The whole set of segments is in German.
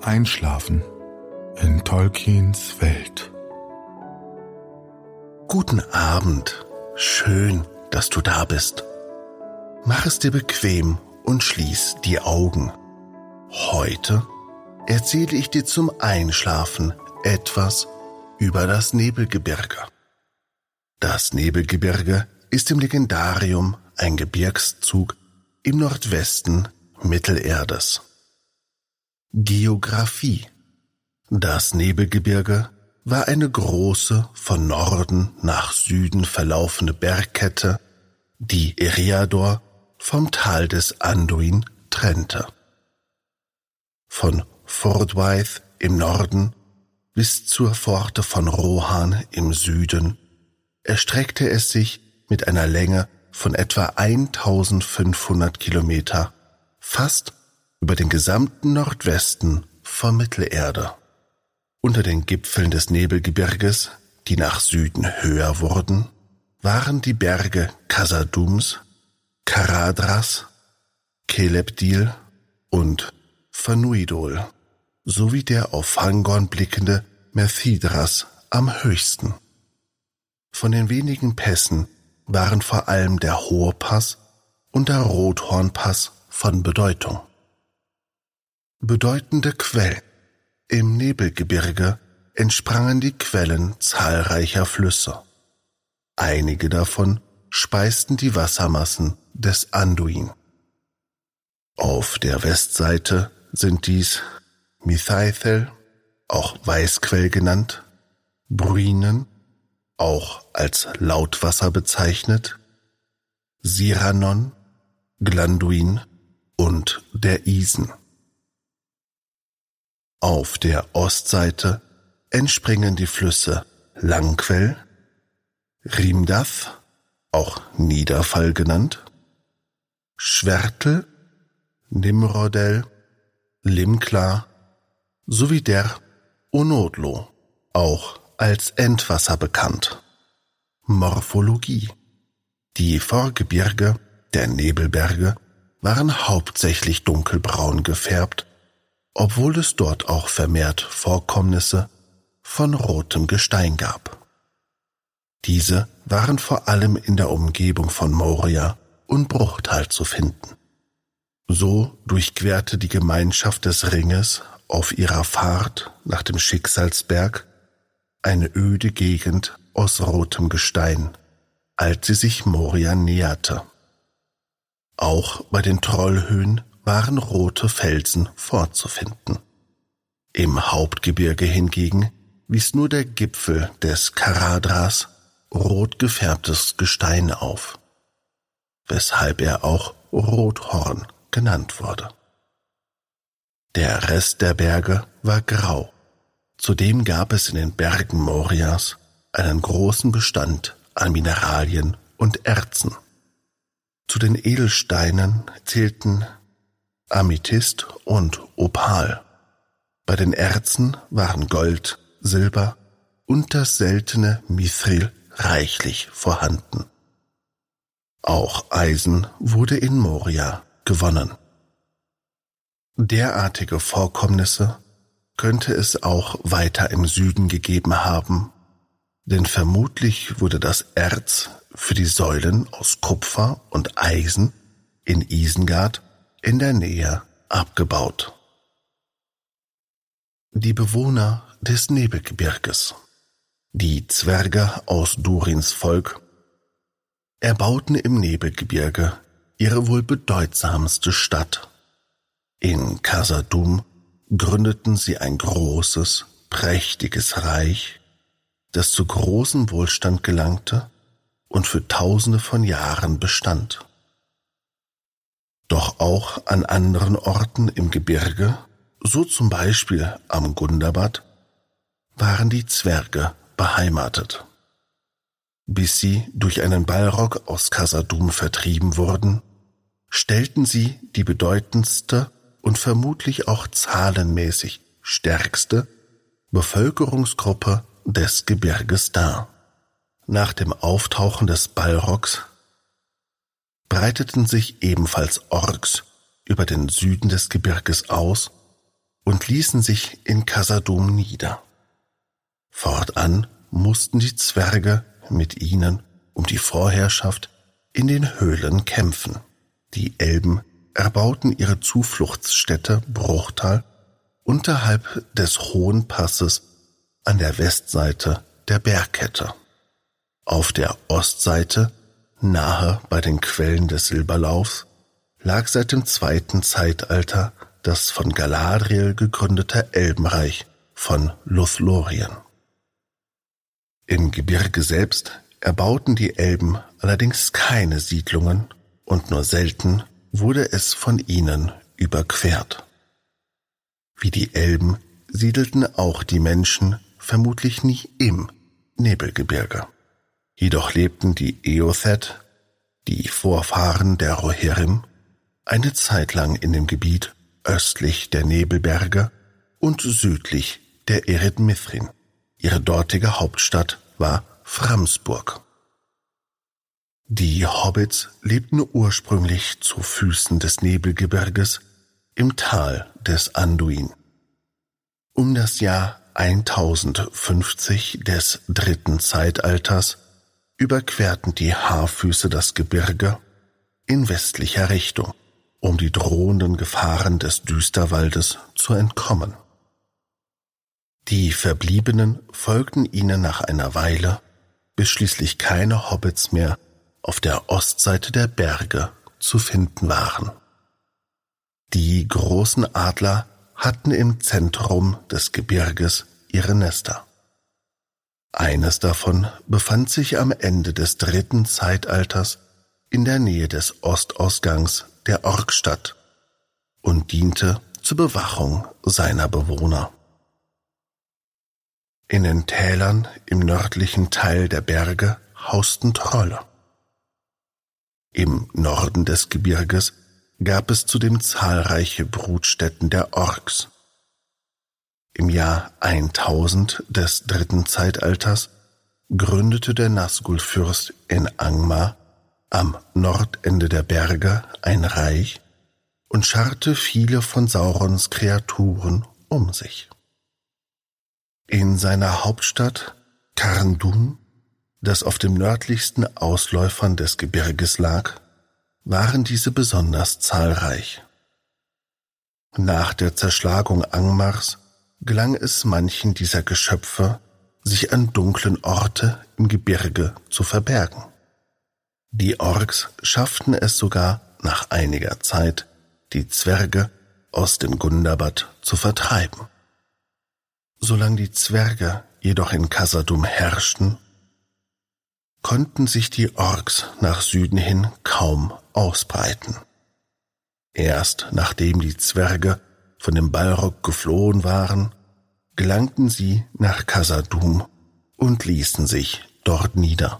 Einschlafen in Tolkiens Welt. Guten Abend, schön, dass du da bist. Mach es dir bequem und schließ die Augen. Heute erzähle ich dir zum Einschlafen etwas über das Nebelgebirge. Das Nebelgebirge ist im Legendarium ein Gebirgszug im Nordwesten Mittelerdes. Geographie. Das Nebelgebirge war eine große, von Norden nach Süden verlaufende Bergkette, die Eriador vom Tal des Anduin trennte. Von Fordwaith im Norden bis zur Pforte von Rohan im Süden erstreckte es sich mit einer Länge von etwa 1500 Kilometer fast über den gesamten Nordwesten von Mittelerde. Unter den Gipfeln des Nebelgebirges, die nach Süden höher wurden, waren die Berge Khazad-dûms, Caradhras, Celebdil und Fanuidol sowie der auf Fangorn blickende Methydras am höchsten. Von den wenigen Pässen waren vor allem der Hohe Pass und der Rothornpass von Bedeutung. Bedeutende Quellen. Im Nebelgebirge entsprangen die Quellen zahlreicher Flüsse. Einige davon speisten die Wassermassen des Anduin. Auf der Westseite sind dies Mithaithel, auch Weißquell genannt, Bruinen, auch als Lautwasser bezeichnet, Siranon, Glanduin und der Isen. Auf der Ostseite entspringen die Flüsse Langquell, Rhimdath, auch Niederfall genannt, Schwertel, Nimrodel, Limkla sowie der Onodlo, auch als Endwasser bekannt. Morphologie. Die Vorgebirge der Nebelberge waren hauptsächlich dunkelbraun gefärbt, obwohl es dort auch vermehrt Vorkommnisse von rotem Gestein gab. Diese waren vor allem in der Umgebung von Moria und Bruchtal zu finden. So durchquerte die Gemeinschaft des Ringes auf ihrer Fahrt nach dem Schicksalsberg eine öde Gegend aus rotem Gestein, als sie sich Moria näherte. Auch bei den Trollhöhen waren rote Felsen vorzufinden. Im Hauptgebirge hingegen wies nur der Gipfel des Caradhras rot gefärbtes Gestein auf, weshalb er auch Rothorn genannt wurde. Der Rest der Berge war grau. Zudem gab es in den Bergen Morias einen großen Bestand an Mineralien und Erzen. Zu den Edelsteinen zählten Amethyst und Opal. Bei den Erzen waren Gold, Silber und das seltene Mithril reichlich vorhanden. Auch Eisen wurde in Moria gewonnen. Derartige Vorkommnisse könnte es auch weiter im Süden gegeben haben, denn vermutlich wurde das Erz für die Säulen aus Kupfer und Eisen in Isengard in der Nähe abgebaut. Die Bewohner des Nebelgebirges, die Zwerge aus Durins Volk, erbauten im Nebelgebirge ihre wohl bedeutsamste Stadt. In Khazad-dûm gründeten sie ein großes, prächtiges Reich, das zu großem Wohlstand gelangte und für Tausende von Jahren bestand. Doch auch an anderen Orten im Gebirge, so zum Beispiel am Gundabad, waren die Zwerge beheimatet. Bis sie durch einen Balrog aus Khazad-dûm vertrieben wurden, stellten sie die bedeutendste und vermutlich auch zahlenmäßig stärkste Bevölkerungsgruppe des Gebirges dar. Nach dem Auftauchen des Balrogs breiteten sich ebenfalls Orks über den Süden des Gebirges aus und ließen sich in Khazad-dûm nieder. Fortan mussten die Zwerge mit ihnen um die Vorherrschaft in den Höhlen kämpfen. Die Elben erbauten ihre Zufluchtsstätte Bruchtal unterhalb des Hohen Passes an der Westseite der Bergkette. Auf der Ostseite, nahe bei den Quellen des Silberlaufs, lag seit dem 2. Zeitalter das von Galadriel gegründete Elbenreich von Lothlorien. Im Gebirge selbst erbauten die Elben allerdings keine Siedlungen und nur selten wurde es von ihnen überquert. Wie die Elben siedelten auch die Menschen vermutlich nie im Nebelgebirge. Jedoch lebten die Eotheth, die Vorfahren der Rohirrim, eine Zeit lang in dem Gebiet östlich der Nebelberge und südlich der Ered Mithrin. Ihre dortige Hauptstadt war Framsburg. Die Hobbits lebten ursprünglich zu Füßen des Nebelgebirges im Tal des Anduin. Um das Jahr 1050 des 3. Zeitalters überquerten die Haarfüße das Gebirge in westlicher Richtung, um die drohenden Gefahren des Düsterwaldes zu entkommen. Die Verbliebenen folgten ihnen nach einer Weile, bis schließlich keine Hobbits mehr auf der Ostseite der Berge zu finden waren. Die großen Adler hatten im Zentrum des Gebirges ihre Nester. Eines davon befand sich am Ende des 3. Zeitalters in der Nähe des Ostausgangs der Orkstadt und diente zur Bewachung seiner Bewohner. In den Tälern im nördlichen Teil der Berge hausten Trolle. Im Norden des Gebirges gab es zudem zahlreiche Brutstätten der Orks. Im Jahr 1000 des 3. Zeitalters gründete der Nazgul-Fürst in Angmar am Nordende der Berge ein Reich und scharrte viele von Saurons Kreaturen um sich. In seiner Hauptstadt Carndun, das auf dem nördlichsten Ausläufern des Gebirges lag, waren diese besonders zahlreich. Nach der Zerschlagung Angmars gelang es manchen dieser Geschöpfe, sich an dunklen Orte im Gebirge zu verbergen. Die Orks schafften es sogar nach einiger Zeit, die Zwerge aus dem Gundabad zu vertreiben. Solange die Zwerge jedoch in Khazad-dûm herrschten, konnten sich die Orks nach Süden hin kaum ausbreiten. Erst nachdem die Zwerge von dem Balrog geflohen waren, gelangten sie nach Khazad-dûm und ließen sich dort nieder.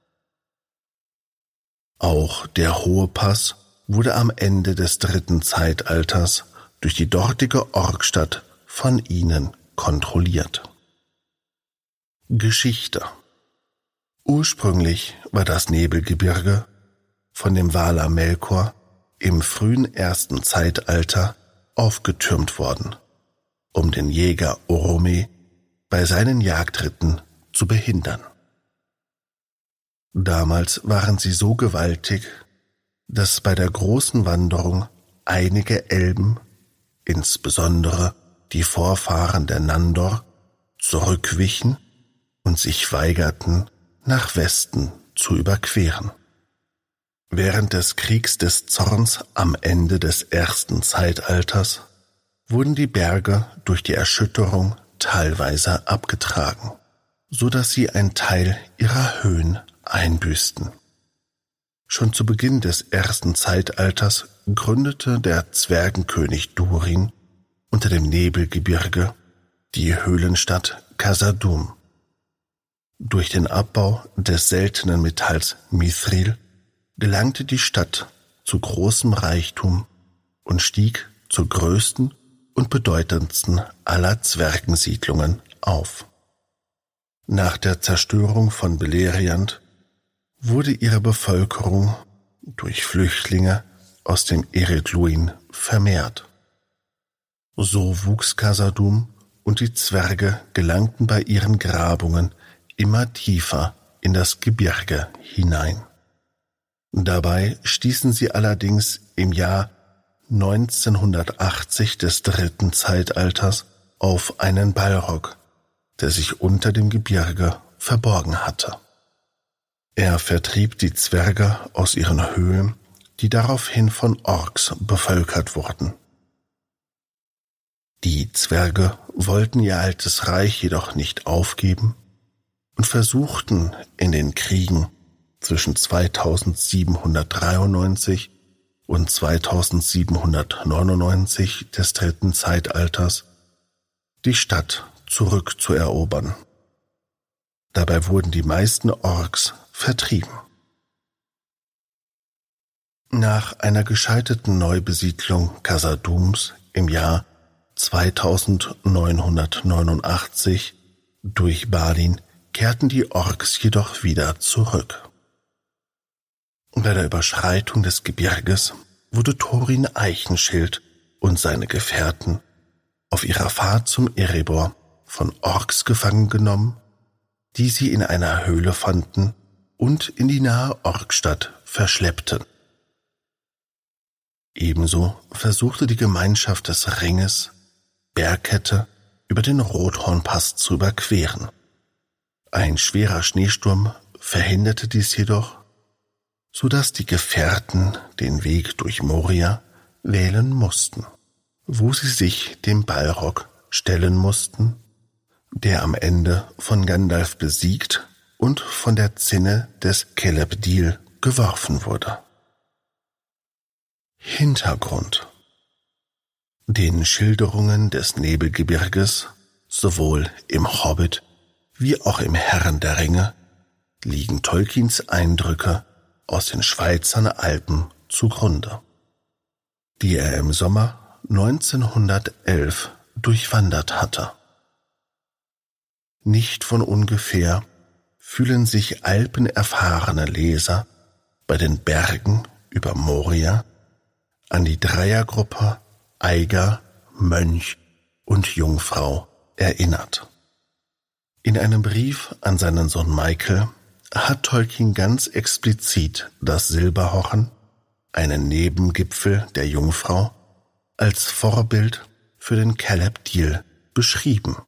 Auch der Hohe Pass wurde am Ende des 3. Zeitalters durch die dortige Orkstadt von ihnen kontrolliert. Geschichte. Ursprünglich war das Nebelgebirge von dem Valar Melkor im frühen 1. Zeitalter aufgetürmt worden, um den Jäger Orome bei seinen Jagdritten zu behindern. Damals waren sie so gewaltig, dass bei der großen Wanderung einige Elben, insbesondere die Vorfahren der Nandor, zurückwichen und sich weigerten, nach Westen zu überqueren. Während des Kriegs des Zorns am Ende des 1. Zeitalters wurden die Berge durch die Erschütterung teilweise abgetragen, so dass sie einen Teil ihrer Höhen einbüßten. Schon zu Beginn des 1. Zeitalters gründete der Zwergenkönig Durin unter dem Nebelgebirge die Höhlenstadt Khazad-dûm. Durch den Abbau des seltenen Metalls Mithril gelangte die Stadt zu großem Reichtum und stieg zur größten und bedeutendsten aller Zwergensiedlungen auf. Nach der Zerstörung von Beleriand wurde ihre Bevölkerung durch Flüchtlinge aus dem Ered Luin vermehrt. So wuchs Khazad-dûm und die Zwerge gelangten bei ihren Grabungen immer tiefer in das Gebirge hinein. Dabei stießen sie allerdings im Jahr 1980 des dritten Zeitalters auf einen Balrog, der sich unter dem Gebirge verborgen hatte. Er vertrieb die Zwerge aus ihren Höhlen, die daraufhin von Orks bevölkert wurden. Die Zwerge wollten ihr altes Reich jedoch nicht aufgeben und versuchten in den Kriegen zwischen 2793 und 2799 des dritten Zeitalters die Stadt zurückzuerobern. Dabei wurden die meisten Orks vertrieben. Nach einer gescheiterten Neubesiedlung Khazad-dûms im Jahr 2989 durch Balin kehrten die Orks jedoch wieder zurück. Bei der Überschreitung des Gebirges wurde Thorin Eichenschild und seine Gefährten auf ihrer Fahrt zum Erebor von Orks gefangen genommen, die sie in einer Höhle fanden und in die nahe Orkstadt verschleppten. Ebenso versuchte die Gemeinschaft des Ringes, Bergkette über den Rothornpass zu überqueren. Ein schwerer Schneesturm verhinderte dies jedoch, so dass die Gefährten den Weg durch Moria wählen mussten, wo sie sich dem Balrog stellen mussten, der am Ende von Gandalf besiegt und von der Zinne des Celebdil geworfen wurde. Hintergrund: Den Schilderungen des Nebelgebirges, sowohl im Hobbit wie auch im Herrn der Ringe, liegen Tolkiens Eindrücke aus den Schweizer Alpen zugrunde, die er im Sommer 1911 durchwandert hatte. Nicht von ungefähr fühlen sich alpenerfahrene Leser bei den Bergen über Moria an die Dreiergruppe Eiger, Mönch und Jungfrau erinnert. In einem Brief an seinen Sohn Michael hat Tolkien ganz explizit das Silberhorn, einen Nebengipfel der Jungfrau, als Vorbild für den Celebdil beschrieben.